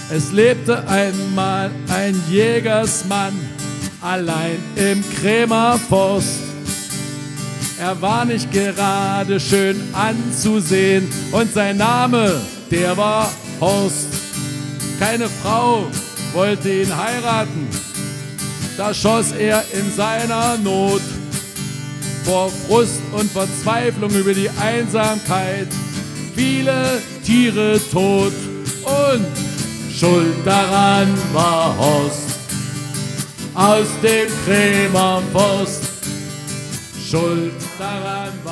Es lebte einmal ein Jägersmann, allein im Krämerforst. Er war nicht gerade schön anzusehen und sein Name, der war Horst. Keine Frau wollte ihn heiraten, da schoss er in seiner Not vor Frust und Verzweiflung über die Einsamkeit viele Tiere tot. Und schuld daran war Horst aus dem Krämerforst. Schuld daran